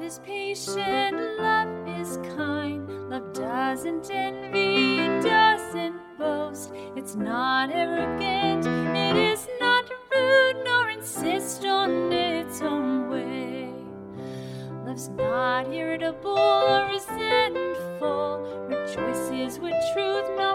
is patient, love is kind. Love doesn't envy, it doesn't boast. It's not arrogant, it is not rude, nor insist on its own way. Love's not irritable or resentful, rejoices with truth, not